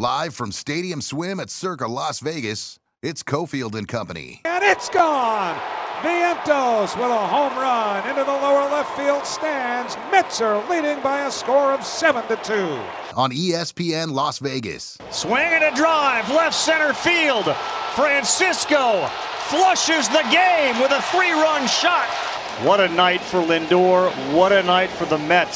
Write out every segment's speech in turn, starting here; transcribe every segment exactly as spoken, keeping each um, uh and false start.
Live from Stadium Swim at Circa Las Vegas, it's Cofield and Company. And it's gone! Vientos with a home run into the lower left field stands. Mets are leading by a score of seven to two. On E S P N Las Vegas. Swing and a drive, left center field. Francisco flushes the game with a three-run shot. What a night for Lindor. What a night for the Mets.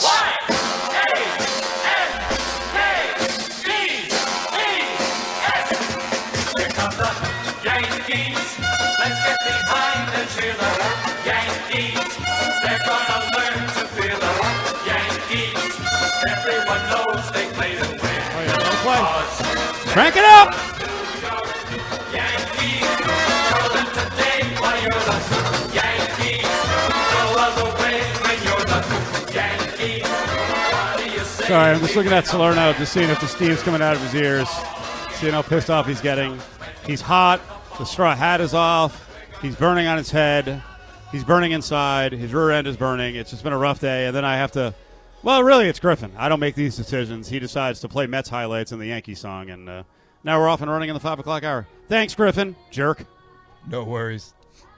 Here come the Yankees. Let's get behind the cheerleader. Yankees, they're gonna learn to feel the Yankees. Everyone knows they play to win. Crank it up! Yankees, show them today why you're the Yankees. No other way when you're the Yankees. What do you say? Sorry, I'm just looking at Salerno, just seeing if the steam's coming out of his ears, seeing how pissed off he's getting. He's hot. The straw hat is off. He's burning on his head. He's burning inside. His rear end is burning. It's just been a rough day, and then I have to – well, really, it's Griffin. I don't make these decisions. He decides to play Mets highlights in the Yankee song, and uh, now we're off and running in the five o'clock hour. Thanks, Griffin. Jerk. No worries.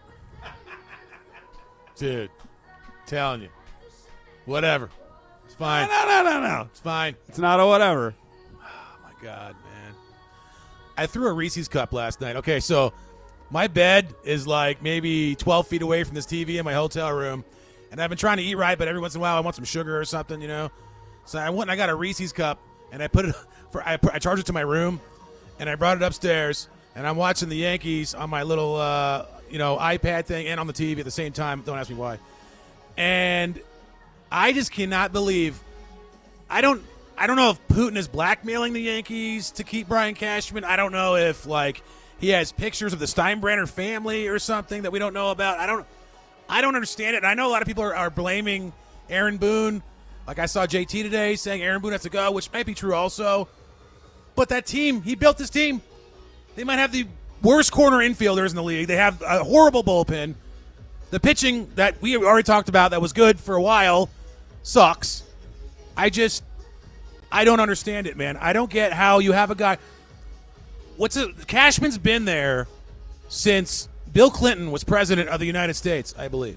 Dude, telling you. Whatever. It's fine. No, no, no, no. It's fine. It's not a whatever. Oh, my God, man. I threw a Reese's cup last night. Okay, so my bed is like maybe twelve feet away from this T V in my hotel room, and I've been trying to eat right, but every once in a while I want some sugar or something, you know. So I went and I got a Reese's cup, and I put it for I, put, I charged it to my room, and I brought it upstairs, and I'm watching the Yankees on my little uh, you know iPad thing and on the T V at the same time. Don't ask me why. And I just cannot believe. I don't. I don't know if Putin is blackmailing the Yankees to keep Brian Cashman. I don't know if, like, he has pictures of the Steinbrenner family or something that we don't know about. I don't I don't understand it. And I know a lot of people are, are blaming Aaron Boone. Like I saw J T today saying Aaron Boone has to go, which might be true also. But that team, he built this team. They might have the worst corner infielders in the league. They have a horrible bullpen. The pitching that we already talked about that was good for a while sucks. I just... I don't understand it, man. I don't get how you have a guy. What's it? Cashman's been there since Bill Clinton was president of the United States, I believe.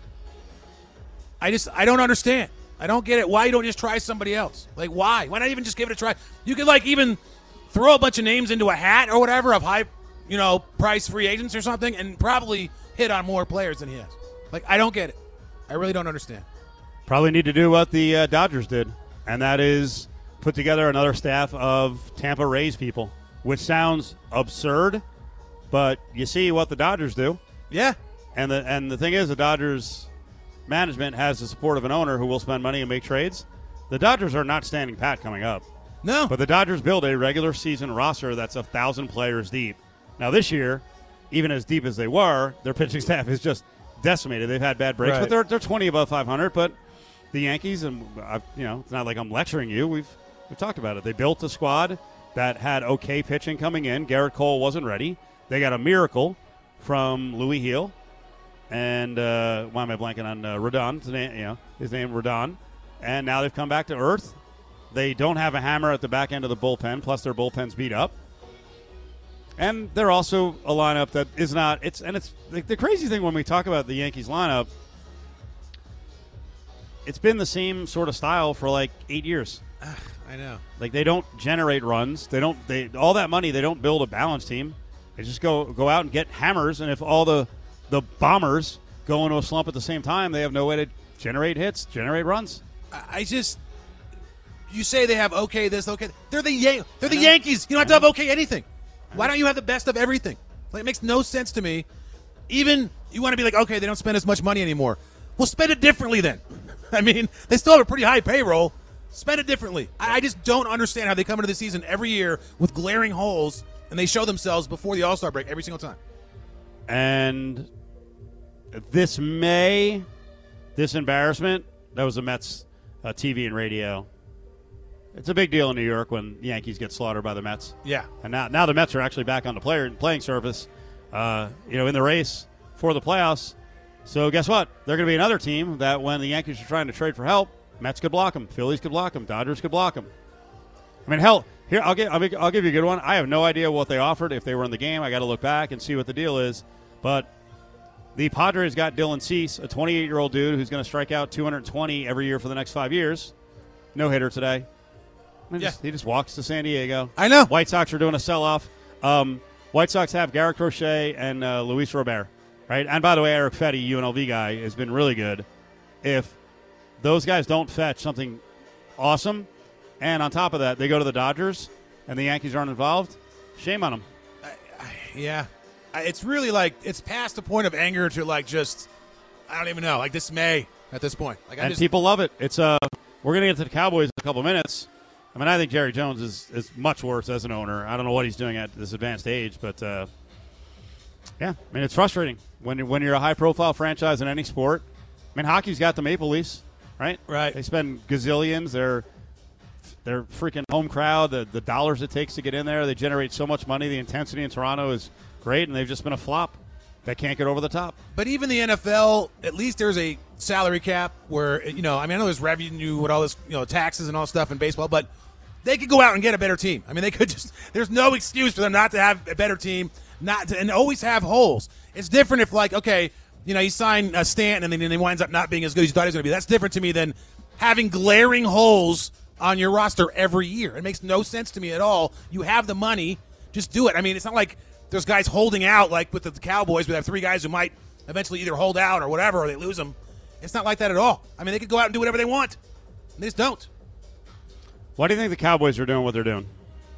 I just, I don't understand. I don't get it. Why you don't just try somebody else? Like, why? Why not even just give it a try? You could, like, even throw a bunch of names into a hat or whatever of high, you know, price free agents or something and probably hit on more players than he has. Like, I don't get it. I really don't understand. Probably need to do what the uh, Dodgers did, and that is put together another staff of Tampa Rays people, which sounds absurd, but you see what the Dodgers do. Yeah. And the and the thing is, the Dodgers management has the support of an owner who will spend money and make trades. The Dodgers are not standing pat coming up. No. But the Dodgers build a regular season roster that's a thousand players deep. Now this year, even as deep as they were, their pitching staff is just decimated. They've had bad breaks, Right. but they're they're twenty above five hundred. But the Yankees, and I've, you know, it's not like I'm lecturing you. We've we've talked about it. They built a squad that had okay pitching coming in. Garrett Cole wasn't ready. They got a miracle from Louis Heel, and uh, why am I blanking on uh, Rodon? His name, you know, his name Rodon, and now they've come back to earth. They don't have a hammer at the back end of the bullpen. Plus, their bullpen's beat up, and they're also a lineup that is not. It's and it's the, the crazy thing when we talk about the Yankees lineup. It's been the same sort of style for like eight years. I know. Like they don't generate runs. They don't. They all that money. They don't build a balanced team. They just go go out and get hammers. And if all the the bombers go into a slump at the same time, they have no way to generate hits, generate runs. I I just, you say they have okay this, okay. They're the Yan- They're the Yankees. You don't have to have okay anything. Why don't you have the best of everything? Like, it makes no sense to me. Even you want to be like, okay, they don't spend as much money anymore. Well, spend it differently then. I mean, they still have a pretty high payroll. Spend it differently. I, I just don't understand how they come into the season every year with glaring holes, and they show themselves before the All-Star break every single time. And this May, this embarrassment, that was the Mets uh, T V and radio. It's a big deal in New York when the Yankees get slaughtered by the Mets. Yeah. And now, now the Mets are actually back on the player playing surface, uh, you know, in the race for the playoffs. So guess what? They're going to be another team that when the Yankees are trying to trade for help, Mets could block them, Phillies could block them, Dodgers could block them. I mean, hell, Here, I'll, give, I'll, make, I'll give you a good one. I have no idea what they offered if they were in the game. I got to look back and see what the deal is. But the Padres got Dylan Cease, a twenty-eight-year-old dude who's going to strike out two hundred twenty every year for the next five years. No hitter today. He just, Yeah. he just walks to San Diego. I know. White Sox are doing a sell-off. Um, White Sox have Garrett Crochet and uh, Luis Robert, right? And by the way, Eric Fetty, U N L V guy, has been really good. If those guys don't fetch something awesome, and on top of that, they go to the Dodgers and the Yankees aren't involved, shame on them. Yeah. I- It's really like it's past the point of anger to like just I don't even know, like dismay at this point. Like I And just people love it. It's uh, we're going to get to the Cowboys in a couple minutes. I mean, I think Jerry Jones is, is much worse as an owner. I don't know what he's doing at this advanced age, but uh, yeah, I mean, it's frustrating when you're, when you're a high-profile franchise in any sport. I mean, hockey's got the Maple Leafs, right? Right. They spend gazillions. They're they're freaking home crowd. The the dollars it takes to get in there. They generate so much money. The intensity in Toronto is great, and they've just been a flop that can't get over the top. But even the N F L, at least there's a salary cap where, you know, I mean, I know there's revenue with all this, you know, taxes and all stuff in baseball, but they could go out and get a better team. I mean, they could just, there's no excuse for them not to have a better team, not to, and always have holes. It's different if, like, okay, you know, you sign a Stanton and then he winds up not being as good as you thought he was going to be. That's different to me than having glaring holes on your roster every year. It makes no sense to me at all. You have the money, just do it. I mean, it's not like there's guys holding out, like with the Cowboys, we have three guys who might eventually either hold out or whatever, or they lose them. It's not like that at all. I mean, they could go out and do whatever they want. They just don't. Why do you think the Cowboys are doing what they're doing?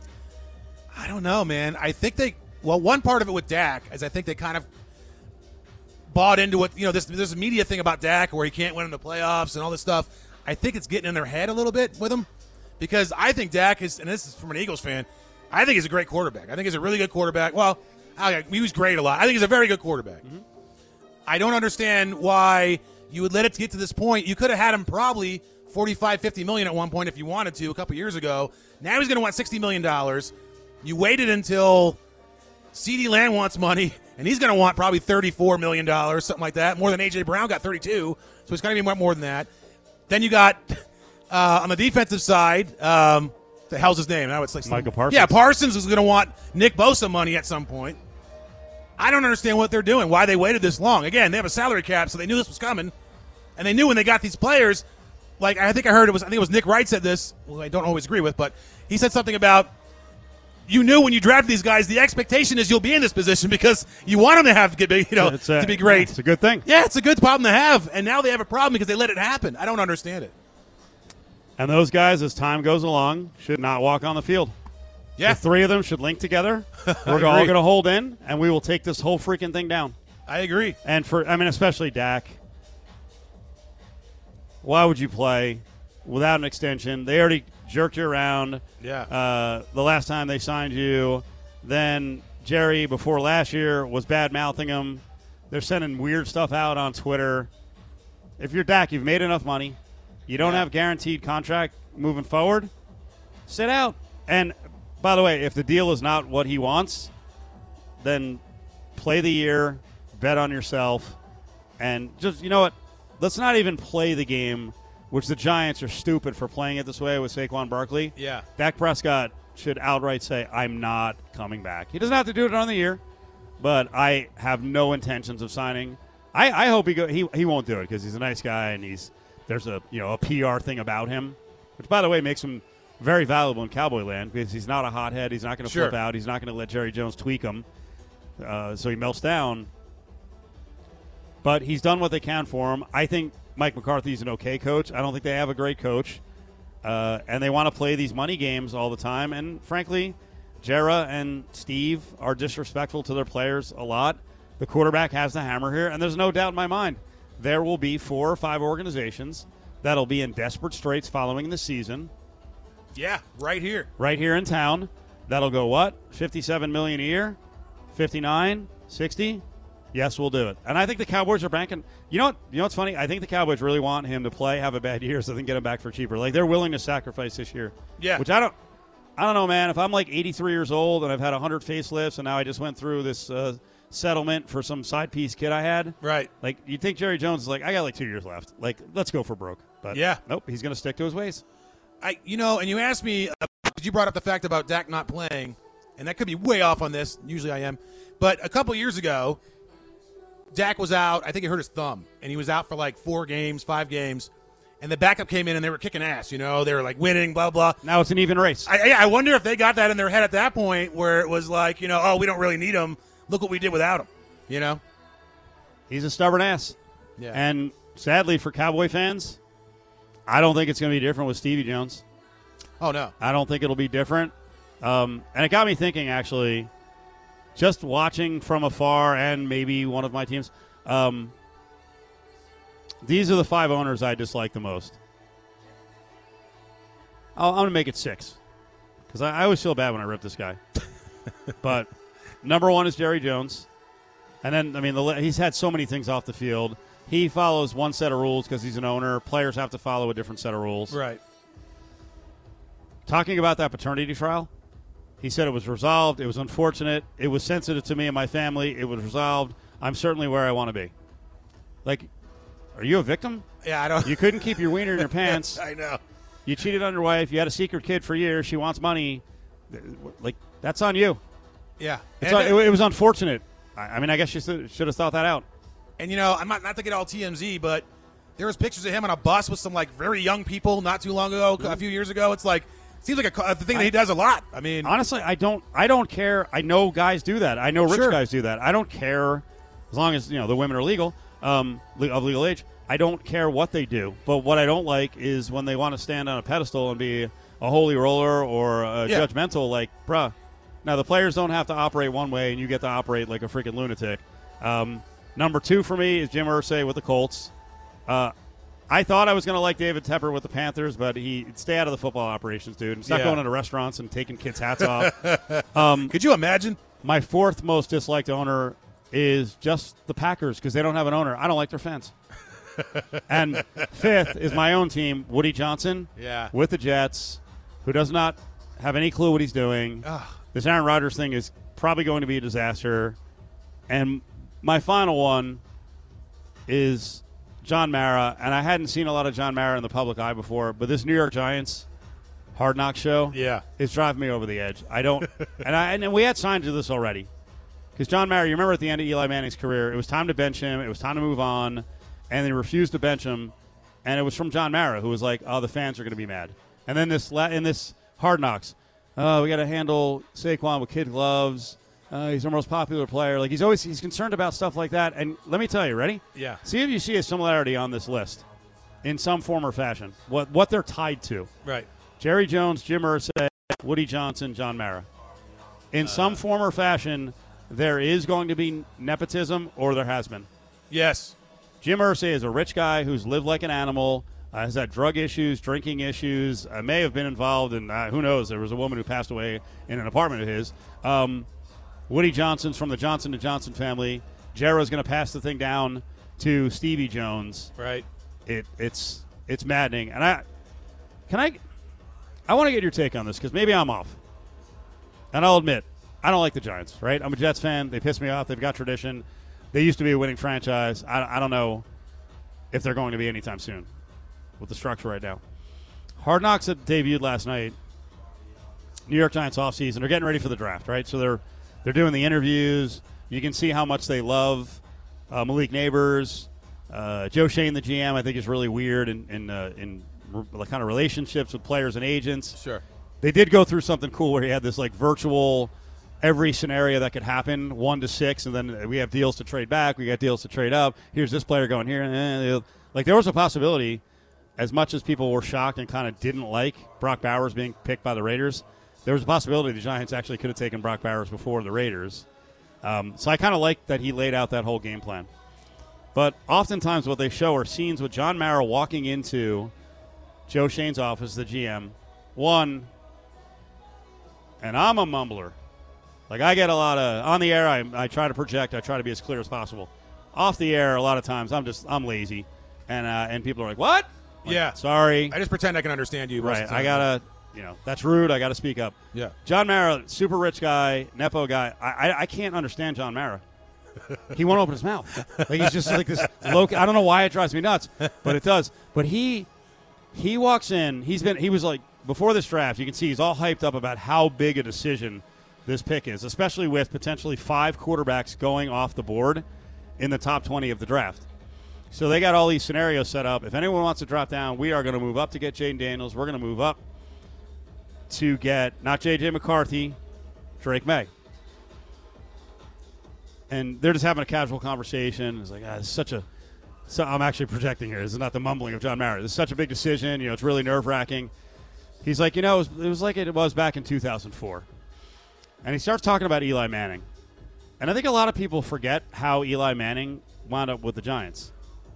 I don't know, man. I think they, well, one part of it with Dak is I think they kind of bought into what, you know, this, this media thing about Dak where he can't win in the playoffs and all this stuff. I think it's getting in their head a little bit with him because I think Dak is, and this is from an Eagles fan, I think he's a great quarterback. I think he's a really good quarterback. Well, okay, he was great a lot. I think he's a very good quarterback. Mm-hmm. I don't understand why you would let it get to this point. You could have had him probably forty-five, fifty million at one point if you wanted to a couple years ago. Now he's going to want sixty million dollars. You waited until CeeDee Lamb wants money, and he's going to want probably thirty-four million dollars, something like that, more than A J Brown got thirty-two, so it's going to be more than that. Then you got, uh, on the defensive side, um, the hell's his name? Now it's like some, Michael Parsons. Yeah, Parsons is going to want Nick Bosa money at some point. I don't understand what they're doing, why they waited this long. Again, they have a salary cap, so they knew this was coming, and they knew when they got these players. Like I think I heard it was, I think it was Nick Wright said this. Well, I don't always agree with, but he said something about you knew when you drafted these guys, the expectation is you'll be in this position because you want them to have to be, you know, It's a, to be great. It's a good thing. Yeah, it's a good problem to have, and now they have a problem because they let it happen. I don't understand it. And those guys, as time goes along, should not walk on the field. Yeah, The three of them should link together. We're all agree. going to hold in, and we will take this whole freaking thing down. I agree. And for, I mean, especially Dak. Why would you play without an extension? They already jerked you around. Yeah. Uh, the last time they signed you, then Jerry before last year was bad mouthing him. They're sending weird stuff out on Twitter. If you're Dak, you've made enough money. You don't Yeah. have guaranteed contract moving forward. Sit out. And by the way, if the deal is not what he wants, then play the year, bet on yourself, and just, you know what? Let's not even play the game, which the Giants are stupid for playing it this way with Saquon Barkley. Yeah. Dak Prescott should outright say, I'm not coming back. He doesn't have to do it on the year, but I have no intentions of signing. I, I hope he go. He he won't do it because he's a nice guy and he's there's a you know a P R thing about him, which by the way makes him very valuable in Cowboy land because he's not a hothead. He's not going to Sure. flip out. He's not going to let Jerry Jones tweak him, uh, so he melts down. But he's done what they can for him. I think Mike McCarthy's an okay coach. I don't think they have a great coach. Uh, and they want to play these money games all the time. And frankly, Jera and Steve are disrespectful to their players a lot. The quarterback has the hammer here. And there's no doubt in my mind there will be four or five organizations that'll be in desperate straits following the season Yeah, right here. right here in town. That'll go what? fifty-seven million dollars a year? fifty-nine? sixty? Yes, we'll do it. And I think the Cowboys are banking. You know what? You know what's funny? I think the Cowboys really want him to play, have a bad year, so they can get him back for cheaper. Like they're willing to sacrifice this year. Yeah. Which I don't. I don't know, man. If I'm like eighty-three years old and I've had one hundred facelifts and now I just went through this uh, settlement for some side piece kid I had, Right. like you think Jerry Jones is like, I got like two years left. Like let's go for broke. But Yeah. nope, he's going to stick to his ways. I, you know, and you asked me, uh, because you brought up the fact about Dak not playing, and that could be way off on this. Usually I am. But a couple years ago, Dak was out. I think he hurt his thumb, and he was out for like four games, five games. And the backup came in, and they were kicking ass. You know, they were like winning, blah, blah. Now it's an even race. I, I wonder if they got that in their head at that point where it was like, you know, oh, we don't really need him. Look what we did without him, you know? He's a stubborn ass. Yeah. And sadly for Cowboy fans, I don't think it's going to be different with Stevie Jones. Oh, no. I don't think it'll be different. Um, and it got me thinking, actually, just watching from afar and maybe one of my teams, um, these are the five owners I dislike the most. I'll, I'm going to make it six because I, I always feel bad when I rip this guy. But number one is Jerry Jones. And then, I mean, the, he's had so many things off the field. He follows one set of rules because he's an owner. Players have to follow a different set of rules. Right. Talking about that paternity trial, he said it was resolved. It was unfortunate. It was sensitive to me and my family. It was resolved. I'm certainly where I want to be. Like, are you a victim? Yeah, I don't. You couldn't keep your wiener in your pants. I know. You cheated on your wife. You had a secret kid for years. She wants money. Like, that's on you. Yeah. It's And, on, it, it was unfortunate. I, I mean, I guess you should have thought that out. and, you know, I'm not, not to get all T M Z, but there was pictures of him on a bus with some, like, very young people not too long ago, a few years ago. It's like, seems like a, a thing that he does a lot. I mean. Honestly, I don't I don't care. I know guys do that. I know rich Sure. guys do that. I don't care as long as, you know, the women are legal, um, of legal age. I don't care what they do. But what I don't like is when they want to stand on a pedestal and be a holy roller or a Yeah. judgmental, like, bruh. Now, the players don't have to operate one way, and you get to operate like a freaking lunatic. Um, number two for me is Jim Irsay with the Colts. Uh, I thought I was going to like David Tepper with the Panthers, but he stay out of the football operations, dude. He's not Yeah. going into restaurants and taking kids' hats off. Um, Could you imagine? my fourth most disliked owner is just the Packers because they don't have an owner. I don't like their fans. And fifth is my own team, Woody Johnson, Yeah. with the Jets, who does not have any clue what he's doing. Ugh. This Aaron Rodgers thing is probably going to be a disaster. And my final one is John Mara, and I hadn't seen a lot of John Mara in the public eye before, but this New York Giants Hard Knock show Yeah. is driving me over the edge. I don't – and I and we had signs of this already. Because John Mara, you remember at the end of Eli Manning's career, it was time to bench him. It was time to move on. And they refused to bench him. And it was from John Mara, who was like, oh, the fans are going to be mad. And then this la- in this Hard Knocks, oh, we got to handle Saquon with kid gloves. Uh, he's our most popular player. Like, he's always he's concerned about stuff like that. And let me tell you, ready? Yeah. See if you see a similarity on this list in some form or fashion, what what they're tied to. Right. Jerry Jones, Jim Irsay, Woody Johnson, John Mara. In some form or fashion, there is going to be nepotism, or there has been. Yes. Jim Irsay is a rich guy who's lived like an animal, uh, has had drug issues, drinking issues, uh, may have been involved in, uh, who knows, there was a woman who passed away in an apartment of his. Um, Woody Johnson's from the Johnson and Johnson family. Jarrah's going to pass the thing down to Stevie Jones. Right. It it's it's maddening. And I can I I want to get your take on this because maybe I'm off. And I'll admit, I don't like the Giants, right? I'm a Jets fan. They piss me off. They've got tradition. They used to be a winning franchise. I, I don't know if they're going to be anytime soon with the structure right now. Hard Knocks that debuted last night. New York Giants offseason. They're getting ready for the draft, right? So they're they're doing the interviews. You can see how much they love uh, Malik Neighbors. Uh, Joe Shane, the G M, I think is really weird in in, uh, in re- kind of relationships with players and agents. Sure. They did go through something cool where he had this like virtual every scenario that could happen, one to six, and then we have deals to trade back. We got deals to trade up. Here's this player going here. Eh, like there was a possibility, as much as people were shocked and kind of didn't like Brock Bowers being picked by the Raiders, there was a possibility the Giants actually could have taken Brock Bowers before the Raiders. Um, so I kind of like that he laid out that whole game plan. But oftentimes what they show are scenes with John Mara walking into Joe Shane's office, the G M. One, and I'm a mumbler. Like, I get a lot of, on the air, I, I try to project, I try to be as clear as possible. Off the air, a lot of times, I'm just, I'm lazy. And uh, and people are like, what? Like, Yeah. sorry. I just pretend I can understand you. most Right, of the I time. gotta, you know, that's rude, I gotta speak up. Yeah. John Mara, super rich guy, Nepo guy. I, I, I can't understand John Mara. He won't open his mouth. Like, he's just like this low, I don't know why it drives me nuts, but it does. But he, he walks in, he's been, he was like before this draft, you can see he's all hyped up about how big a decision this pick is, especially with potentially five quarterbacks going off the board in the top twenty of the draft. So they got all these scenarios set up. If anyone wants to drop down, we are going to move up to get Jaden Daniels. We're going to move up to get not J J McCarthy, Drake May. And they're just having a casual conversation. It's like, ah, this is such a so I'm actually projecting here. This is not the mumbling of John Mara. This is such a big decision. You know, it's really nerve-wracking. He's like, you know, it was, it was like it was back in two thousand four. And he starts talking about Eli Manning. And I think a lot of people forget how Eli Manning wound up with the Giants.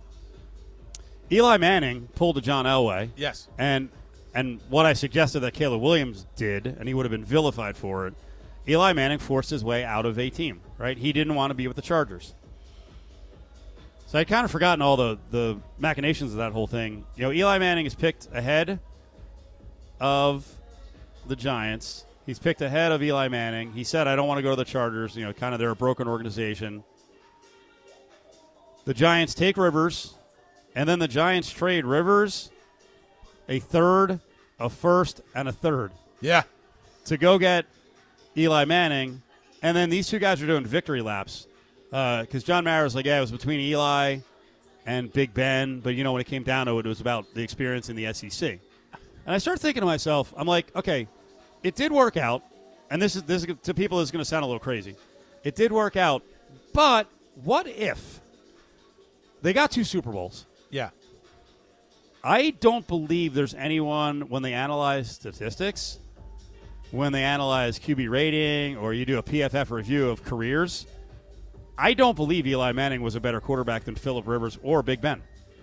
Eli Manning pulled a John Elway. Yes. And and what I suggested that Caleb Williams did, and he would have been vilified for it, Eli Manning forced his way out of a team, right? He didn't want to be with the Chargers. So I'd kind of forgotten all the, the machinations of that whole thing. You know, Eli Manning is picked ahead of the Giants. He's picked ahead of Eli Manning. He said, I don't want to go to the Chargers. You know, kind of they're a broken organization. The Giants take Rivers, and then the Giants trade Rivers, a third, a first, and a third. Yeah. To go get Eli Manning. And then these two guys are doing victory laps. Because uh, John Mara's like, yeah, it was between Eli and Big Ben. But, you know, when it came down to it, it was about the experience in the S E C. And I started thinking to myself, I'm like, okay, it did work out. And this is, this is to people, this is going to sound a little crazy. It did work out. But what if they got two Super Bowls? Yeah. I don't believe there's anyone, when they analyze statistics, when they analyze Q B rating, or you do a P F F review of careers, I don't believe Eli Manning was a better quarterback than Phillip Rivers or Big Ben.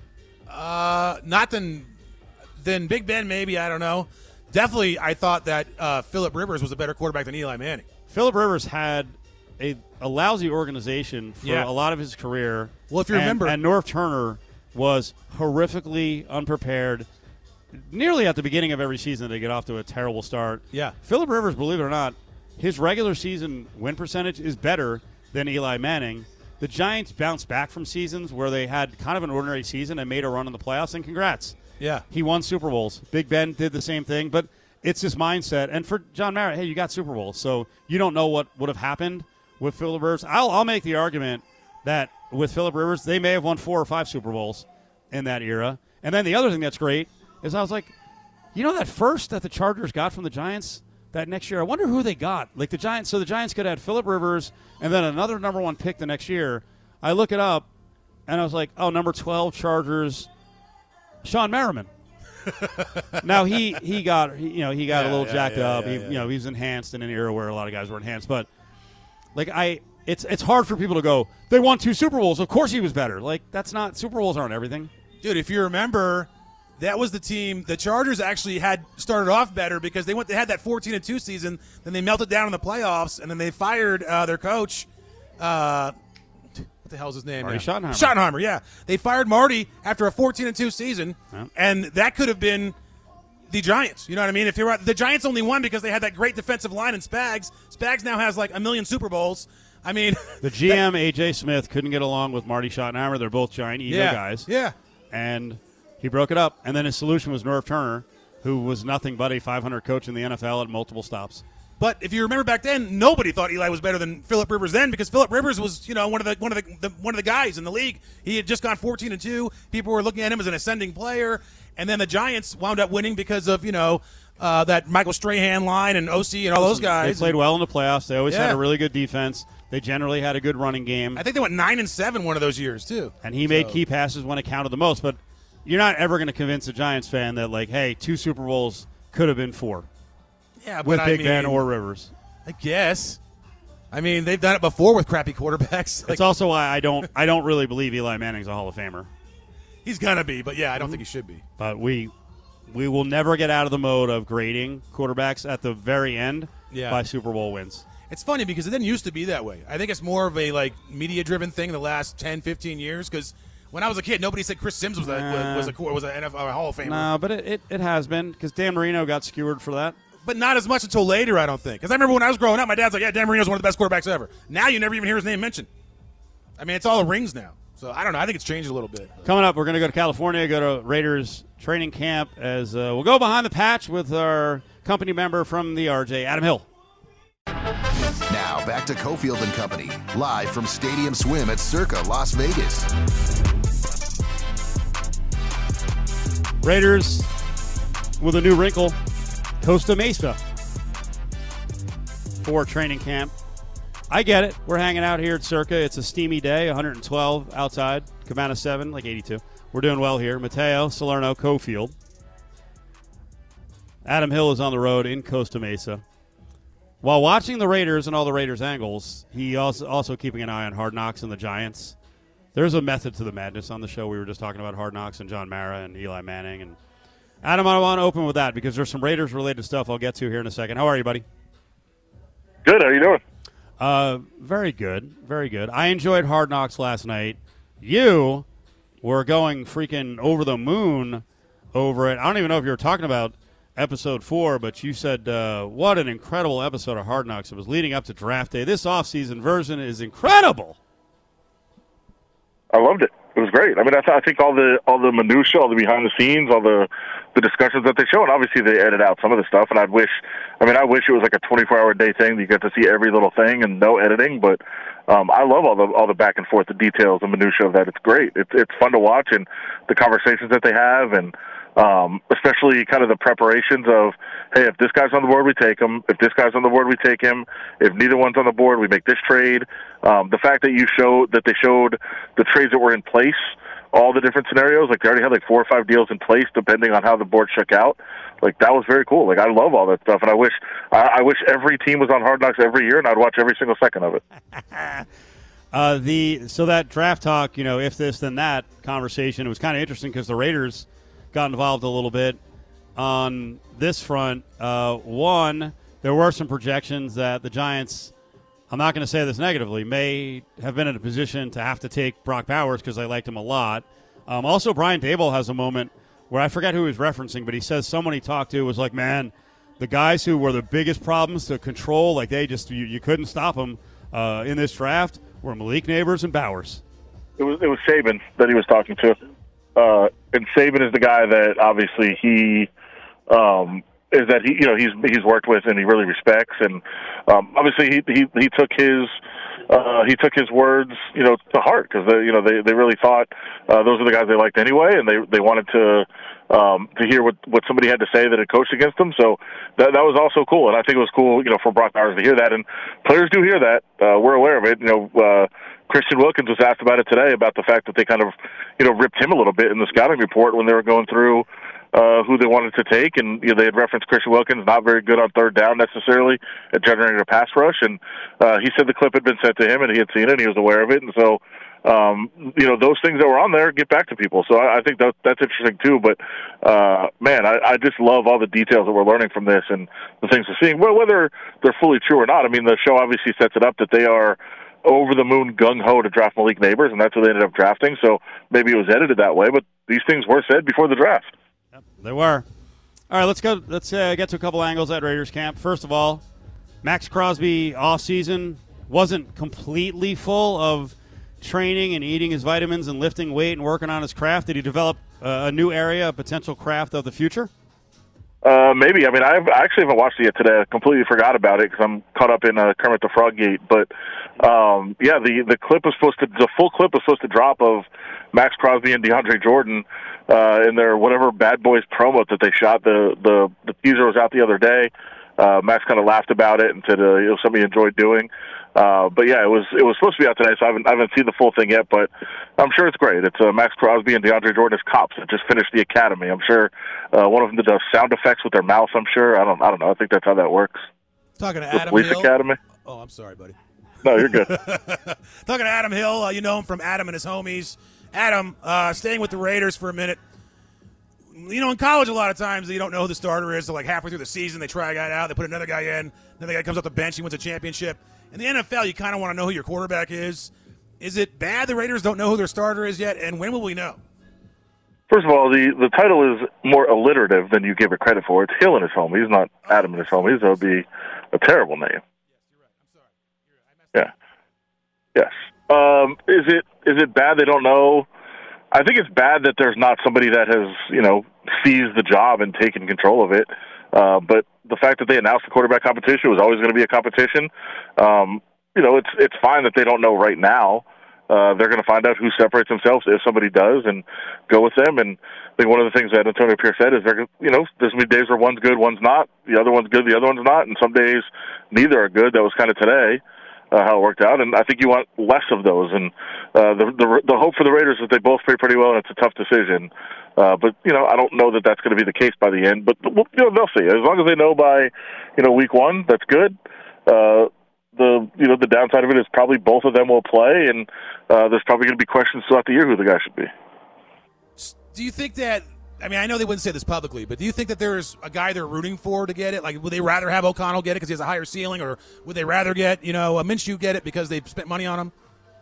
Uh, not than than Big Ben, maybe. I don't know. Definitely, I thought that uh, Phillip Rivers was a better quarterback than Eli Manning. Phillip Rivers had a, a lousy organization for Yeah. a lot of his career. Well, if you and, remember- and Norv Turner was horrifically unprepared. Nearly at the beginning of every season, they get off to a terrible start. Yeah. Phillip Rivers, believe it or not, his regular season win percentage is better than Eli Manning. The Giants bounced back from seasons where they had kind of an ordinary season and made a run in the playoffs, and congrats. Yeah. He won Super Bowls. Big Ben did the same thing, but it's his mindset. And for John Mara, hey, you got Super Bowls, so you don't know what would have happened with Phillip Rivers. I'll, I'll make the argument that with Phillip Rivers, they may have won four or five Super Bowls in that era. And then the other thing that's great is I was like, you know that first that the Chargers got from the Giants that next year? I wonder who they got. Like the Giants, so the Giants could have had Phillip Rivers and then another number one pick the next year. I look it up, and I was like, oh, number twelve Chargers, Sean Merriman. Now he he got he, you know he got Yeah, a little yeah, jacked yeah, up. yeah, he, yeah. You know he was enhanced in an era where a lot of guys were enhanced, but like I. It's it's hard for people to go, they won two Super Bowls. Of course he was better. Like, that's not – Super Bowls aren't everything. Dude, if you remember, that was the team. The Chargers actually had started off better because they went. They had that fourteen and two season. Then they melted down in the playoffs, and then they fired uh, their coach. Uh, what the hell's his name? Marty now? Schottenheimer. Schottenheimer, yeah. They fired Marty after a fourteen and two season, Yeah. and that could have been the Giants. You know what I mean? If they were the Giants only won because they had that great defensive line in Spags. Spags now has like a million Super Bowls. I mean, The G M, A J Smith, couldn't get along with Marty Schottenheimer. They're both giant ego yeah, guys. yeah. And he broke it up. And then his solution was Norv Turner, who was nothing but a five hundred coach in the N F L at multiple stops. But if you remember back then, nobody thought Eli was better than Phillip Rivers then because Phillip Rivers was, you know, one of the one of the, the one of the guys in the league. He had just gone fourteen and two. People were looking at him as an ascending player, and then the Giants wound up winning because of, you know, uh, that Michael Strahan line and O C and all those guys. They played well in the playoffs. They always Yeah. had a really good defense. They generally had a good running game. I think they went nine and seven one of those years too. And he made So- key passes when it counted the most. But you're not ever going to convince a Giants fan that, like, hey, two Super Bowls could have been four Yeah, but with I Big mean, Ben or Rivers. I guess. I mean, they've done it before with crappy quarterbacks. Like, It's also why I don't I don't really believe Eli Manning's a Hall of Famer. he's gonna be, but yeah, I don't think he should be. But we we will never get out of the mode of grading quarterbacks at the very end Yeah. by Super Bowl wins. It's funny because it didn't used to be that way. I think it's more of a like media-driven thing in the last ten, fifteen years. Because when I was a kid, nobody said Chris Sims was a Nah. was a was a N F L Hall of Famer. No, but it, it, it has been because Dan Marino got skewered for that. But not as much until later, I don't think. Because I remember when I was growing up, my dad's like, "Yeah, Dan Marino's one of the best quarterbacks ever." Now you never even hear his name mentioned. I mean, it's all rings now. So I don't know. I think it's changed a little bit. Coming up, we're going to go to California, go to Raiders training camp as uh, we'll go behind the patch with our company member from the R J, Adam Hill. Now back to Cofield and Company, live from Stadium Swim at Circa Las Vegas. Raiders with a new wrinkle, Costa Mesa for training camp. I get it. We're hanging out here at Circa. It's a steamy day, one hundred twelve outside. Cabana seven, like eighty-two. We're doing well here. Mateo, Salerno, Cofield. Adam Hill is on the road in Costa Mesa. While watching the Raiders and all the Raiders angles, he also also keeping an eye on Hard Knocks and the Giants. There's a method to the madness on the show. We were just talking about Hard Knocks and John Mara and Eli Manning. And Adam, I want to open with that because there's some Raiders-related stuff I'll get to here in a second. How are you, buddy? Good. How are you doing? Uh, very good. Very good. I enjoyed Hard Knocks last night. You were going freaking over the moon over it. I don't even know if you were talking about episode four, but you said, uh, what an incredible episode of Hard Knocks. It was leading up to draft day. This offseason version is incredible. I loved it. It was great. I mean, I, th- I think all the all the minutia, all the behind the scenes, all the the discussions that they show, and obviously they edit out some of the stuff. And I'd wish, I mean, I wish it was like a twenty-four hour day thing. You get to see every little thing and no editing. But um, I love all the all the back and forth, the details, the minutia of that. It's great. It's it's fun to watch, and the conversations that they have, and um, especially kind of the preparations of, hey, if this guy's on the board, we take him. If this guy's on the board, we take him. If neither one's on the board, we make this trade. Um, the fact that you showed that they showed the trades that were in place, all the different scenarios, like they already had like four or five deals in place depending on how the board shook out. Like that was very cool. Like I love all that stuff, and I wish I, I wish every team was on Hard Knocks every year, and I'd watch every single second of it. uh, the so that draft talk, you know, if this then that conversation, it was kind of interesting because the Raiders got involved a little bit on this front. Uh, one, there were some projections that the Giants, I'm not going to say this negatively, may have been in a position to have to take Brock Bowers because they liked him a lot. Um, also, Brian Daboll has a moment where I forget who he was referencing, but he says someone he talked to was like, man, the guys who were the biggest problems to control, like they just, you, you couldn't stop them uh, in this draft, were Malik Neighbors and Bowers. It was it was Saban that he was talking to. Uh, and Saban is the guy that obviously he um, is that he you know he's he's worked with and he really respects, and um, obviously he he he took his uh, he took his words you know to heart because they you know they, they really thought uh, those are the guys they liked anyway, and they they wanted to um, to hear what, what somebody had to say that had coached against them. So that that was also cool, and I think it was cool you know for Brock Bowers to hear that, and players do hear that. Uh, we're aware of it. You know. Uh, Christian Wilkins was asked about it today, about the fact that they kind of, you know, ripped him a little bit in the scouting report when they were going through uh, who they wanted to take, and you know, they had referenced Christian Wilkins, not very good on third down necessarily at generating a pass rush, and uh, he said the clip had been sent to him, and he had seen it, and he was aware of it, and so, um, you know, those things that were on there get back to people. So I, I think that that's interesting too. But uh, man, I, I just love all the details that we're learning from this and the things we're seeing, well, whether they're fully true or not. I mean, the show obviously sets it up that they are over the moon gung-ho to draft Malik Neighbors, and that's what they ended up drafting. So maybe it was edited that way, but these things were said before the draft. Yep, they were. All right, let's go. Let's uh, get to a couple angles at Raiders camp. First of all, Max Crosby off season wasn't completely full of training and eating his vitamins and lifting weight and working on his craft. Did he develop uh, a new area, a potential craft of the future? Uh, maybe. I mean, I've, I actually haven't watched it yet today. I completely forgot about it because I'm caught up in uh, Kermit the Frog Gate. But, um, yeah, the, the clip was supposed to, the full clip was supposed to drop of Max Crosby and DeAndre Jordan uh, in their whatever Bad Boys promo that they shot. The, the, the teaser was out the other day. Uh, Max kind of laughed about it and said uh, it was something he enjoyed doing. Uh, but yeah, it was it was supposed to be out today, so I haven't I haven't seen the full thing yet. But I'm sure it's great. It's uh, Max Crosby and DeAndre Jordan as cops that just finished the academy. I'm sure uh, one of them does sound effects with their mouth. I'm sure. I don't I don't know. I think that's how that works. Talking to The Adam Police Hill. Academy. Oh, I'm sorry, buddy. No, you're good. Talking to Adam Hill. Uh, you know him from Adam and his homies. Adam, uh, staying with the Raiders for a minute. You know, in college, a lot of times you don't know who the starter is. So, like halfway through the season, they try a guy out, they put another guy in, then the guy comes off the bench, he wins a championship. In the N F L, you kind of want to know who your quarterback is. Is it bad the Raiders don't know who their starter is yet, and when will we know? First of all, the, the title is more alliterative than you give it credit for. It's Hill and his homies, not Adam and his homies. That would be a terrible name. Yes, you're right. I'm sorry. You're right. I messed Yeah. up. Yes. Um, is it is it bad they don't know? I think it's bad that there's not somebody that has, you know, seized the job and taken control of it. Uh, but the fact that they announced the quarterback competition was always going to be a competition. Um, you know, it's it's fine that they don't know right now. Uh, they're going to find out who separates themselves if somebody does, and go with them. And I think one of the things that Antonio Pierce said is, they're, you know, there's going to be days where one's good, one's not. The other one's good, the other one's not. And some days neither are good. That was kind of today. Uh, how it worked out, and I think you want less of those. And uh, the, the the hope for the Raiders is they both play pretty well, and it's a tough decision. Uh, but you know, I don't know that that's going to be the case by the end. But you know, they'll see. As long as they know by you know week one, that's good. Uh, the you know the downside of it is probably both of them will play, and uh, there's probably going to be questions throughout the year who the guy should be. Do you think that? I mean, I know they wouldn't say this publicly, but do you think that there's a guy they're rooting for to get it? Like, would they rather have O'Connell get it because he has a higher ceiling, or would they rather get, you know, a Minshew get it because they've spent money on him?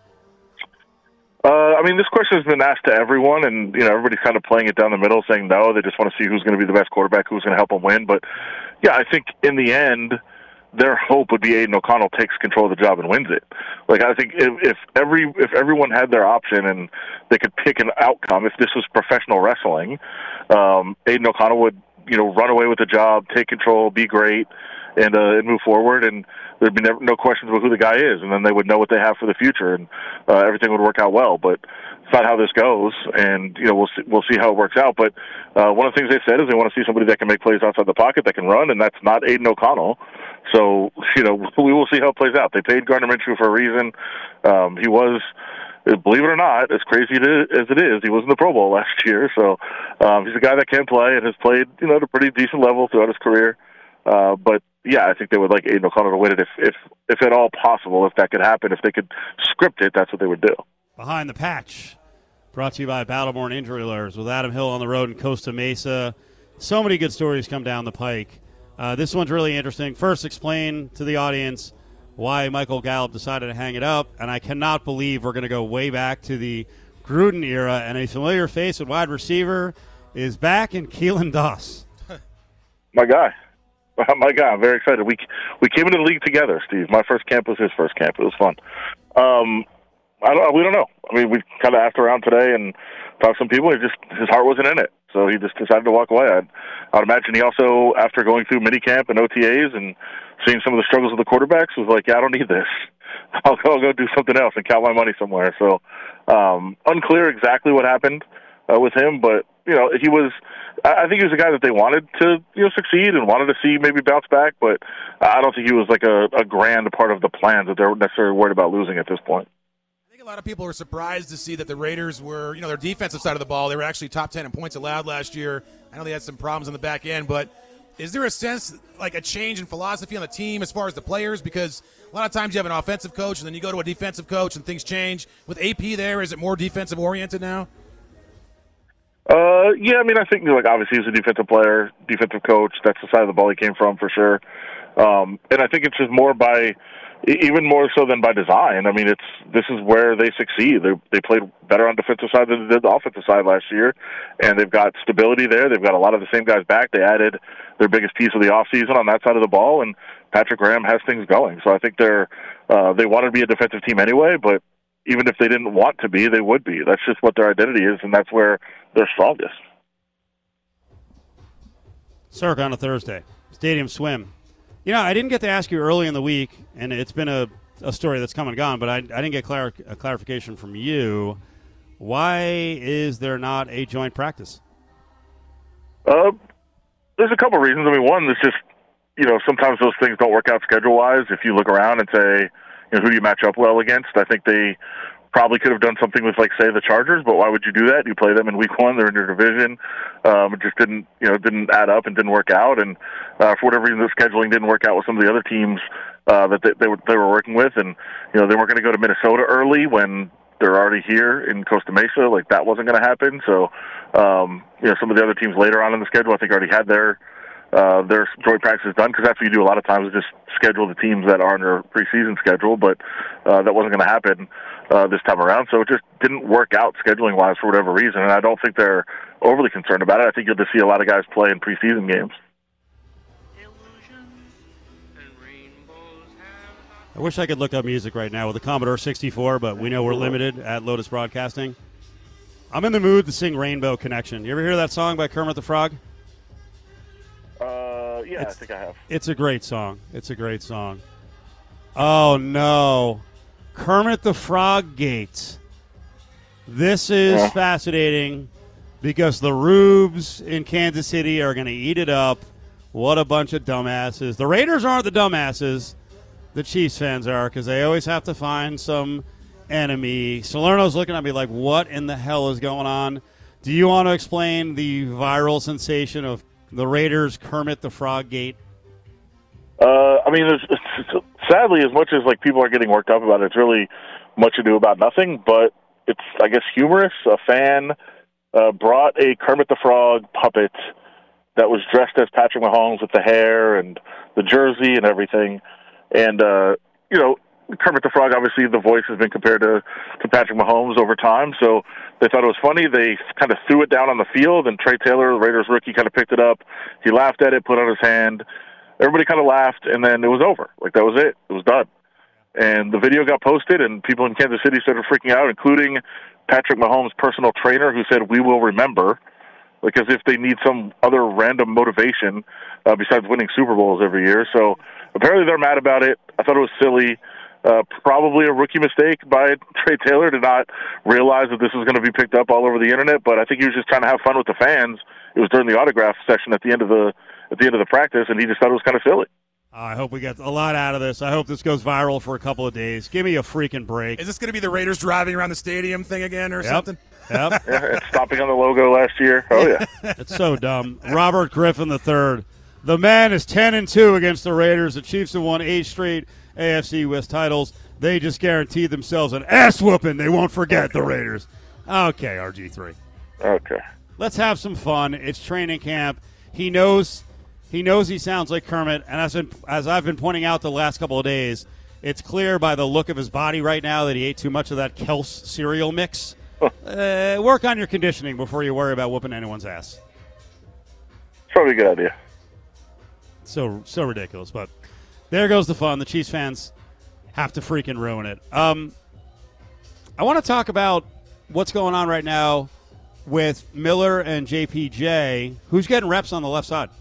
Uh, I mean, this question has been asked to everyone, and, you know, everybody's kind of playing it down the middle, saying no, they just want to see who's going to be the best quarterback, who's going to help them win. But, yeah, I think in the end, their hope would be Aiden O'Connell takes control of the job and wins it. Like, I think if, if every if everyone had their option and they could pick an outcome, if this was professional wrestling, um, Aiden O'Connell would, you know, run away with the job, take control, be great, and, uh, and move forward, and there'd be never, no questions about who the guy is, and then they would know what they have for the future, and uh, everything would work out well. But it's not how this goes, and you know we'll see, we'll see how it works out. But uh, one of the things they said is they want to see somebody that can make plays outside the pocket, that can run, and that's not Aiden O'Connell. So you know we will see how it plays out. They paid Gardner Minshew for a reason. Um, he was, believe it or not, as crazy as it is, he was in the Pro Bowl last year. So um, he's a guy that can play and has played, you know, at a pretty decent level throughout his career. Uh, but yeah, I think they would like Aiden O'Connell to win it if, if, if at all possible. If that could happen, if they could script it, that's what they would do. Behind the Patch, brought to you by Battleborn Injury Alerts with Adam Hill on the road in Costa Mesa. So many good stories come down the pike. Uh, this one's really interesting. First, explain to the audience why Michael Gallup decided to hang it up, and I cannot believe we're going to go way back to the Gruden era, and a familiar face at wide receiver is back in Keelan Doss. My guy. My guy. I'm very excited. We we came into the league together, Steve. My first camp was his first camp. It was fun. Um, I don't. We don't know. I mean, we kind of asked around today and talked to some people. He just his heart wasn't in it, so he just decided to walk away. I'd, I'd imagine he also, after going through minicamp and O T As and seeing some of the struggles of the quarterbacks, was like, "Yeah, I don't need this. I'll go, I'll go do something else and count my money somewhere." So, um, unclear exactly what happened uh, with him, but you know, he was. I think he was a guy that they wanted to, you know, succeed and wanted to see maybe bounce back, but I don't think he was like a, a grand part of the plans that they're necessarily worried about losing at this point. I think a lot of people were surprised to see that the Raiders were, you know, their defensive side of the ball, they were actually top ten in points allowed last year. I know they had some problems on the back end, but is there a sense, like a change in philosophy on the team as far as the players? Because a lot of times you have an offensive coach and then you go to a defensive coach and things change. With A P there, is it more defensive oriented now? Uh, yeah, I mean, I think, like, obviously he's a defensive player, defensive coach. That's the side of the ball he came from, for sure. Um, and I think it's just more by, even more so than by design. I mean, it's this is where they succeed. They they played better on defensive side than they did the offensive side last year, and they've got stability there. They've got a lot of the same guys back. They added their biggest piece of the offseason on that side of the ball, and Patrick Graham has things going. So I think they're uh, they want to be a defensive team anyway, but even if they didn't want to be, they would be. That's just what their identity is, and that's where they're strongest. Circa on a Thursday. Stadium swim. You know, I didn't get to ask you early in the week, and it's been a, a story that's come and gone, but I, I didn't get clar- a clarification from you. Why is there not a joint practice? Uh, there's a couple of reasons. I mean, one is just, you know, sometimes those things don't work out schedule-wise. If you look around and say, you know, who do you match up well against? I think they probably could have done something with, like, say, the Chargers, but why would you do that? You play them in week one. They're in your division. Um, it just didn't, you know, didn't add up and didn't work out. And uh, for whatever reason, the scheduling didn't work out with some of the other teams uh, that they, they, were, they were working with. And, you know, they weren't going to go to Minnesota early when they're already here in Costa Mesa. Like, that wasn't going to happen. So, um, you know, some of the other teams later on in the schedule, I think, already had their Uh, their joint practices done, because that's what you do a lot of times, is just schedule the teams that are on their preseason schedule, but uh, that wasn't going to happen uh, this time around, so it just didn't work out scheduling-wise for whatever reason, and I don't think they're overly concerned about it. I think you'll just see a lot of guys play in preseason games. I wish I could look up music right now with the Commodore sixty-four, but we know we're limited at Lotus Broadcasting. I'm in the mood to sing Rainbow Connection. You ever hear that song by Kermit the Frog? Uh, yeah, It's- I think I have. It's a great song. It's a great song. Oh, no. Kermit the Frog Gate. This is Yeah. fascinating because the Rubes in Kansas City are going to eat it up. What a bunch of dumbasses. The Raiders aren't the dumbasses. The Chiefs fans are, because they always have to find some enemy. Salerno's looking at me like, what in the hell is going on? Do you want to explain the viral sensation of the Raiders' Kermit the Frog Gate? Uh, I mean, it's, it's, sadly, as much as like people are getting worked up about it, it's really much ado about nothing. But it's, I guess, humorous. A fan uh, brought a Kermit the Frog puppet that was dressed as Patrick Mahomes with the hair and the jersey and everything. And, uh, you know, Kermit the Frog, obviously the voice has been compared to, to Patrick Mahomes over time, so they thought it was funny. They kind of threw it down on the field, and Trey Taylor, the Raiders rookie, kind of picked it up. He laughed at it, put it on his hand. Everybody kind of laughed, and then it was over. Like, that was it. It was done. And the video got posted, and people in Kansas City started freaking out, including Patrick Mahomes' personal trainer, who said, "We will remember," like as if they need some other random motivation uh, besides winning Super Bowls every year. So apparently they're mad about it. I thought it was silly. Uh, probably a rookie mistake by Trey Taylor to not realize that this was going to be picked up all over the internet. But I think he was just trying to have fun with the fans. It was during the autograph session at the end of the at the end of the practice, and he just thought it was kind of silly. I hope we get a lot out of this. I hope this goes viral for a couple of days. Give me a freaking break. Is this going to be the Raiders driving around the stadium thing again or Yep. something? Yep. Yeah, and stopping on the logo last year. Oh yeah. It's so dumb. Robert Griffin the third. The man is ten and two against the Raiders. The Chiefs have won eight straight A F C West titles. They just guaranteed themselves an ass whooping. They won't forget the Raiders. Okay, R G three. Okay. Let's have some fun. It's training camp. He knows he knows he sounds like Kermit, and as, in, as I've been pointing out the last couple of days, it's clear by the look of his body right now that he ate too much of that Kels cereal mix. uh, work on your conditioning before you worry about whooping anyone's ass. Probably a good idea. So so ridiculous, but there goes the fun. The Chiefs fans have to freaking ruin it. Um, I want to talk about what's going on right now with Miller and J P J. Who's getting reps on the left side?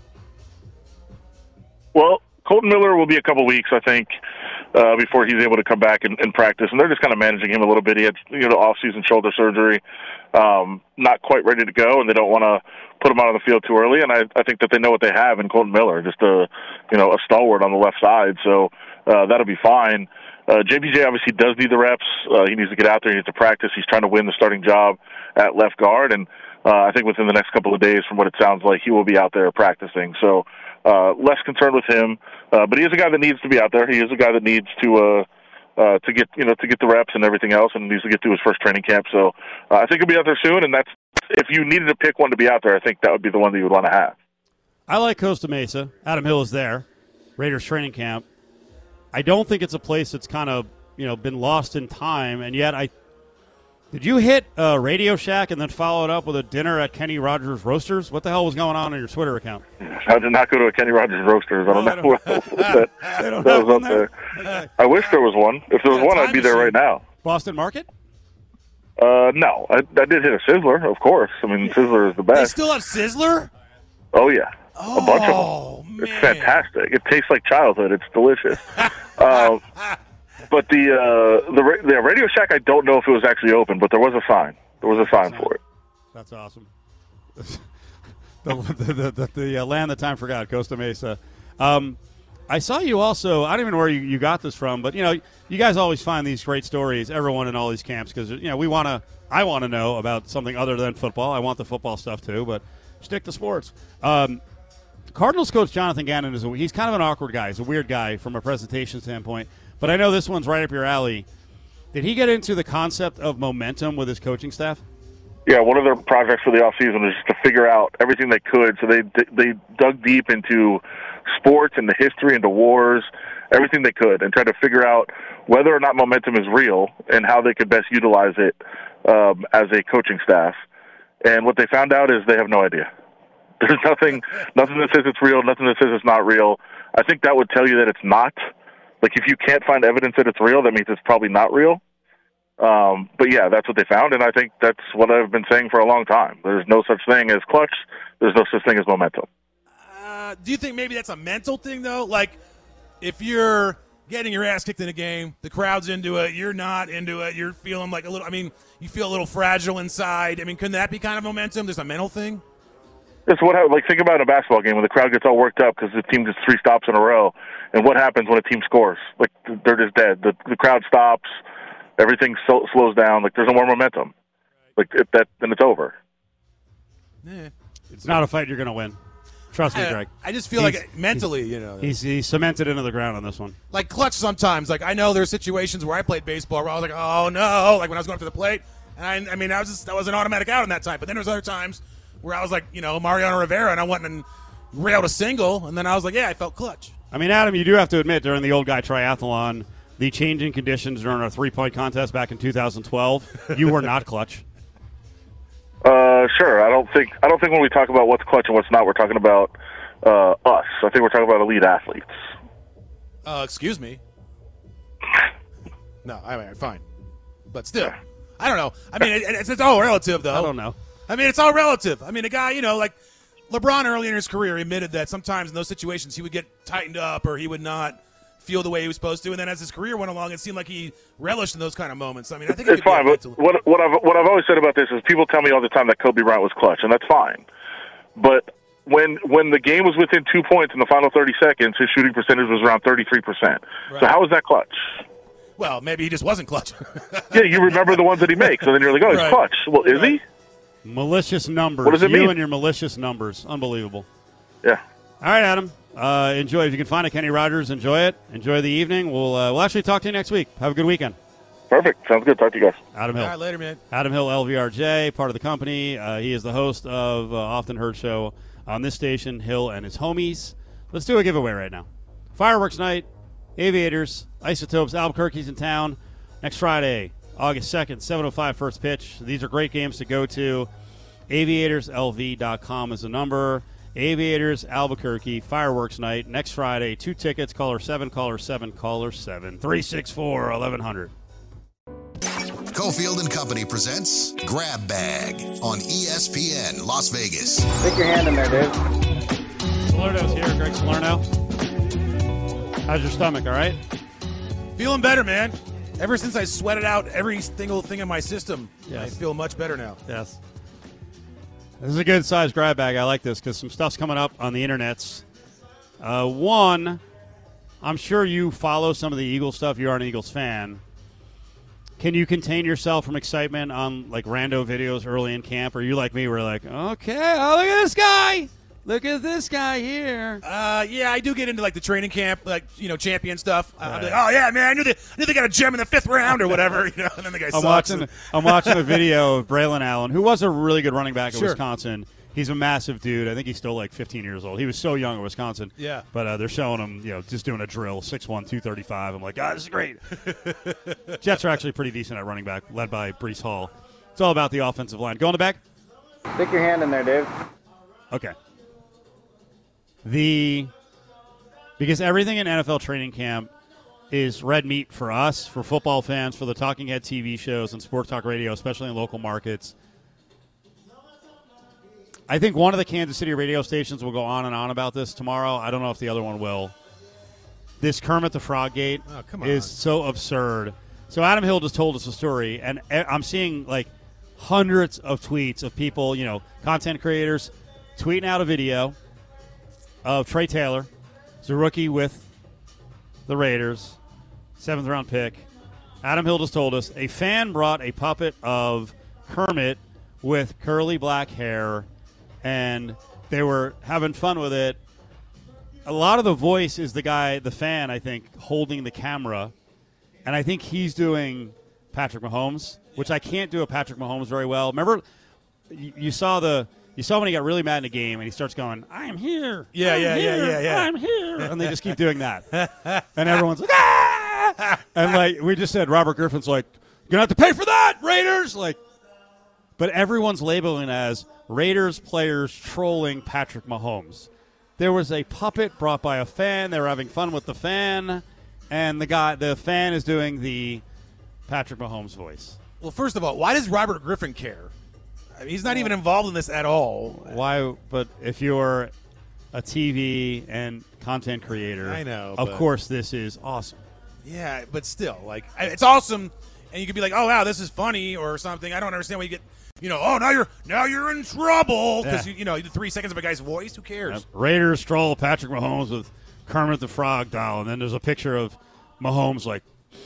Well, Colton Miller will be a couple weeks, I think, uh, before he's able to come back and, and practice. And they're just kind of managing him a little bit. He had, you know, off-season shoulder surgery, um, not quite ready to go, and they don't want to put him out on the field too early. And I, I think that they know what they have in Colton Miller, just a, you know, a stalwart on the left side. So uh, that'll be fine. Uh, J P J obviously does need the reps. Uh, he needs to get out there. He needs to practice. He's trying to win the starting job at left guard, and uh, I think within the next couple of days, from what it sounds like, he will be out there practicing. So uh, less concerned with him, uh, but he is a guy that needs to be out there. He is a guy that needs to uh, uh, to get you know to get the reps and everything else, and needs to get to his first training camp. So uh, I think he'll be out there soon. And that's if you needed to pick one to be out there, I think that would be the one that you would want to have. I like Costa Mesa. Adam Hill is there. Raiders training camp. I don't think it's a place that's kind of you know been lost in time, and yet I. Did you hit uh, Radio Shack and then follow it up with a dinner at Kenny Rogers Roasters? What the hell was going on on your Twitter account? I did not go to a Kenny Rogers Roasters. I don't Oh, know what else that, They don't that have was one up there? there. I wish there was one. If there was Yeah, one, I'd time be there machine. right now. Boston Market? Uh, no, I, I did hit a Sizzler, of course. I mean, Sizzler is the They best. still have Sizzler? Oh, yeah. A bunch of Oh, them. man. It's fantastic. It tastes like childhood. It's delicious. uh, but the, uh, the ra- the Radio Shack, I don't know if it was actually open, but there was a sign. There was a sign for it. That's awesome. the the, the, the, the uh, land that time forgot, Costa Mesa. Um, I saw you also. I don't even know where you, you got this from, but you know, you guys always find these great stories. Everyone in all these camps, because you know we want to. I want to know about something other than football. I want the football stuff too, but stick to sports. Um, Cardinals coach Jonathan Gannon is a, he's kind of an awkward guy. He's a weird guy from a presentation standpoint, but I know this one's right up your alley. Did he get into the concept of momentum with his coaching staff? Yeah, one of their projects for the offseason was just to figure out everything they could. So they they dug deep into sports and the history and the wars, everything they could, and tried to figure out whether or not momentum is real and how they could best utilize it um, as a coaching staff. And what they found out is they have no idea. There's nothing, nothing that says it's real, nothing that says it's not real. I think that would tell you that it's not Like, if you can't find evidence that it's real, that means it's probably not real. Um, but, yeah, that's what they found, and I think that's what I've been saying for a long time. There's no such thing as clutch. There's no such thing as momentum. Uh, do you think maybe that's a mental thing, though? Like, if you're getting your ass kicked in a game, the crowd's into it, you're not into it, you're feeling like a little – I mean, you feel a little fragile inside. I mean, couldn't that be kind of momentum? There's a mental thing? That's what, like, think about a basketball game when the crowd gets all worked up because the team gets three stops in a row, and what happens when a team scores? Like, they're just dead. The, the crowd stops. Everything so, slows down. Like, there's no more momentum. Like, if that, then it's over. Yeah. It's not a fight you're going to win. Trust me, I, Greg. I just feel He's- like mentally, you know. He's, he's cemented into the ground on this one. Like clutch sometimes. Like, I know there's situations where I played baseball where I was like, oh, no, like when I was going up to the plate. And I, I mean, I was just, that was an automatic out in that time. But then there's other times where I was like, you know, Mariano Rivera, and I went and railed a single, and then I was like, yeah, I felt clutch. I mean, Adam, you do have to admit, during the old guy triathlon, the changing conditions during our three-point contest back in two thousand twelve, you were not clutch. Uh, sure. I don't think I don't think when we talk about what's clutch and what's not, we're talking about uh, us. I think we're talking about elite athletes. Uh, excuse me. No, I mean, fine. But still, I don't know. I mean, it, it's, it's all relative, though. I don't know. I mean, it's all relative. I mean, a guy, you know, like LeBron early in his career admitted that sometimes in those situations he would get tightened up or he would not feel the way he was supposed to. And then as his career went along, it seemed like he relished in those kind of moments. I mean, I think it It's could be fine, but mentally- what what I've what I've always said about this is people tell me all the time that Kobe Bryant was clutch, and that's fine. But when when the game was within two points in the final thirty seconds, his shooting percentage was around thirty-three percent. Right. So how is that clutch? Well, maybe he just wasn't clutch. Yeah, you remember the ones that he makes, and then you're like, oh, he's Right. clutch. Well, is Right. he? Malicious numbers. What does it you mean? and your malicious numbers. Unbelievable. Yeah. All right, Adam. Uh, enjoy. If you can find a Kenny Rogers, enjoy it. Enjoy the evening. We'll uh, we'll actually talk to you next week. Have a good weekend. Perfect. Sounds good. Talk to you guys. Adam All Hill. right, later, man. Adam Hill, L V R J, part of the company. Uh, he is the host of uh, Often Heard Show on this station, Hill and his homies. Let's do a giveaway right now. Fireworks night, Aviators, Isotopes, Albuquerque's in town next Friday, August second, seven oh five first pitch. These are great games to go to. aviators L V dot com is the number. Aviators, Albuquerque, Fireworks night next Friday. Two tickets, caller seven, caller seven, caller seven. three six four, eleven hundred. Cofield and Company presents Grab Bag on E S P N Las Vegas. Stick your hand in there, Dave. Salerno's here. Greg Salerno. How's your stomach, all right? Feeling better, man. Ever since I sweated out every single thing in my system, Yes. I feel much better now. Yes. This is a good size grab bag. I like this because some stuff's coming up on the internets. Uh, one, I'm sure you follow some of the Eagles stuff. You are an Eagles fan. Can you contain yourself from excitement on like rando videos early in camp? Or are you like me, where like, okay, oh, look at this guy. Look at this guy here. Uh, yeah, I do get into like the training camp, like you know, champion stuff. Uh, I'm Right. like, oh yeah, man, I knew they, I knew they got a gem in the fifth round or whatever, you know. And then the guy I'm sucks. watching. I'm watching a video of Braylon Allen, who was a really good running back at Sure. Wisconsin. He's a massive dude. I think he's still like fifteen years old. He was so young at Wisconsin. Yeah. But uh, they're showing him, you know, just doing a drill, six one, two thirty-five. I'm like, God, this is great. Jets are actually pretty decent at running back, led by Brees Hall. It's all about the offensive line. Go in the back. Stick your hand in there, Dave. Okay. The because everything in N F L training camp is red meat for us, for football fans, for the talking head T V shows and sports talk radio, especially in local markets. I think one of the Kansas City radio stations will go on and on about this tomorrow. I don't know if the other one will. This Kermit the Frog gate Oh, come is on. so absurd. So Adam Hill just told us a story, and I'm seeing like hundreds of tweets of people, you know, content creators, tweeting out a video of Trey Taylor. He's a rookie with the Raiders, seventh round pick. Adam Hill just told us a fan brought a puppet of Kermit with curly black hair, and they were having fun with it. A lot of the voice is the guy, the fan, I think, holding the camera, and I think he's doing Patrick Mahomes, which I can't do a Patrick Mahomes very well. Remember, you, you saw the you saw when he got really mad in a game, and he starts going, "I'm here, Yeah, I'm yeah, yeah, here, yeah, yeah. I'm here," and they just keep doing that, and everyone's like, "Ah!" And like we just said, Robert Griffin's like, "You're gonna have to pay for that, Raiders!" Like, but everyone's labeling as Raiders players trolling Patrick Mahomes. There was a puppet brought by a fan. They were having fun with the fan, and the guy, the fan is doing the Patrick Mahomes voice. Well, first of all, why does Robert Griffin care? I mean, he's not even involved in this at all. Why? But if you're a T V and content creator, I know, of but- course, this is awesome. Yeah, but still, like, I- it's awesome, and you could be like, "Oh wow, this is funny" or something. I don't understand why you get, you know, "Oh, now you're now you're in trouble" because Yeah. you, you know, you did three seconds of a guy's voice. Who cares? Yep. Raiders stroll Patrick Mahomes with Kermit the Frog doll, and then there's a picture of Mahomes like,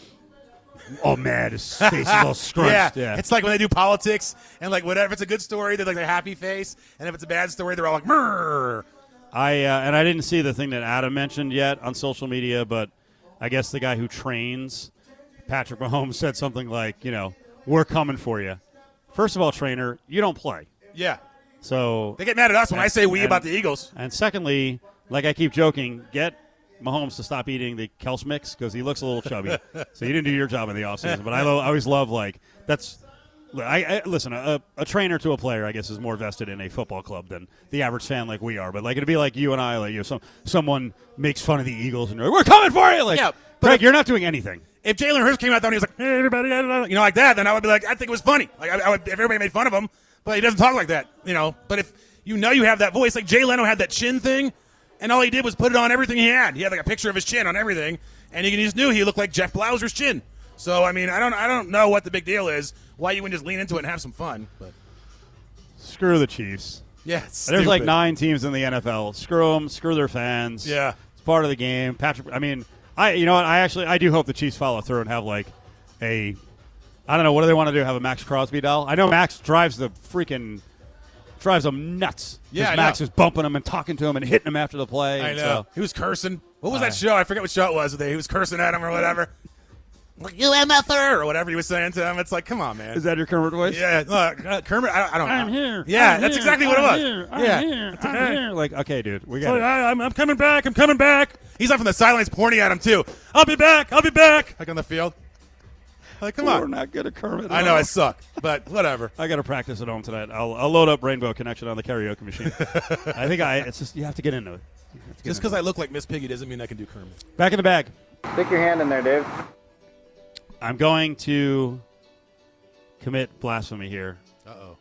all mad, his face is all scrunched. Yeah. It's like when they do politics and like whatever. If it's a good story, they're like a happy face, and if it's a bad story, they're all like, "Murr." I uh, and I didn't see the thing that Adam mentioned yet on social media, but I guess the guy who trains Patrick Mahomes said something like, you know, we're coming for you. First of all, trainer, you don't play. Yeah, So they get mad at us when I say "we" and- about the Eagles. And secondly, like I keep joking, get Mahomes to stop eating the Kels mix because he looks a little chubby. So you didn't do your job in the offseason. But I, lo- I always love, like, that's I, I listen, a, a trainer to a player, I guess, is more vested in a football club than the average fan like we are. But, like, it'd be like you and I, like, you know, some, someone makes fun of the Eagles and you're like, we're coming for you. Like, Yeah, but Greg, if- you're not doing anything. If Jalen Hurts came out there and he was like, "Hey, everybody," you know, like that, then I would be like, I think it was funny. Like, I, I would, if everybody made fun of him, but he doesn't talk like that, you know. But if you know you have that voice, like Jay Leno had that chin thing, and all he did was put it on everything he had. He had like a picture of his chin on everything, and you just knew he looked like Jeff Blauser's chin. So I mean, I don't, I don't know what the big deal is. Why you wouldn't just lean into it and have some fun? But Screw the Chiefs. yeah, it's There's like stupid. nine teams in the N F L. Screw them. Screw their fans. Yeah. It's part of the game. Patrick, I mean, I you know what? I actually I do hope the Chiefs follow through and have like a, I don't know, what do they want to do? Have a Max Crosby doll? I know Max drives the freaking drives them nuts. 'Cause Yeah, I Max know. is bumping them and talking to him and hitting him after the play. I and know. so- He was cursing. What was Uh, that show? I forget what show it was. They he was cursing at him or whatever. Like, "You M F er," or whatever he was saying to him. It's like, come on, man. Is that your Kermit voice? Yeah, look, uh, Kermit. I, I don't know. I'm here. Yeah, I'm that's here. exactly what it I'm was. here. I'm yeah, here. It's I'm okay. here. Like, okay, dude, we So, got it. I, I'm, I'm coming back. I'm coming back. He's up from the sidelines, pointing at him too. I'll be back. I'll be back. Like on the field. Like, come We're on. not good at Kermit. I know I suck, but whatever. I got to practice at home tonight. I'll, I'll load up Rainbow Connection on the karaoke machine. I think I. It's just you have to get into it. You have to get Just into because it. I look like Miss Piggy doesn't mean I can do Kermit. Back in the bag. Stick your hand in there, Dave. I'm going to commit blasphemy here. Uh oh.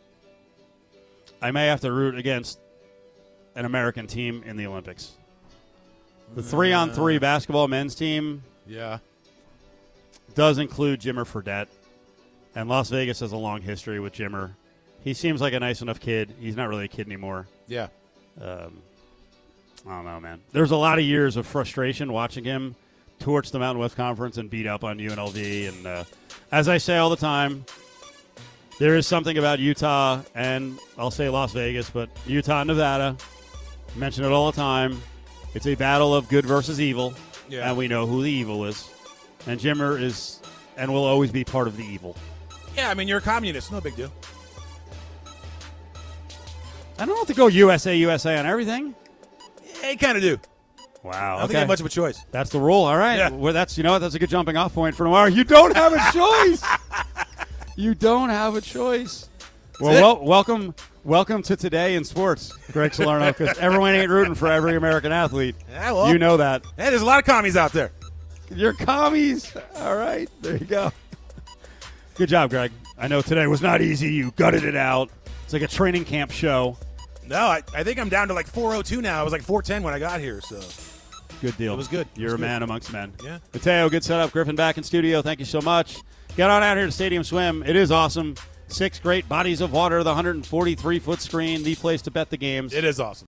I may have to root against an American team in the Olympics. The three-on-three basketball men's team Yeah. does include Jimmer Fredette, and Las Vegas has a long history with Jimmer. He seems like a nice enough kid. He's not really a kid anymore. Yeah. Um, I don't know, man. There's a lot of years of frustration watching him torch the Mountain West Conference and beat up on U N L V. And uh, as I say all the time, there is something about Utah and I'll say Las Vegas, but Utah and Nevada. I mention it all the time. It's a battle of good versus evil, Yeah. and we know who the evil is. And Jimmer is and will always be part of the evil. Yeah, I mean, you're a communist. No big deal. I don't have to go U S A, U S A on everything. Yeah, you kind of do. Wow. I don't okay. think you have much of a choice. That's the rule. All right. Yeah. Well, that's you know what? That's a good jumping off point for tomorrow. You don't have a choice. You don't have a choice. Well, it. wel- welcome, welcome to Today in Sports, Greg Salerno. Because everyone ain't rooting for every American athlete. Yeah, well. You know that. Hey, there's a lot of commies out there. You're commies. All right. There you go. Good job, Greg. I know today was not easy. You gutted it out. It's like a training camp show. No, I, I think I'm down to like four oh two now. I was like four ten when I got here, so. Good deal. It was good. It You're was a good. man amongst men. Yeah. Mateo, good setup. Griffin back in studio. Thank you so much. Get on out here to Stadium Swim. It is awesome. Six great bodies of water, the one hundred forty-three foot screen, the place to bet the games. It is awesome.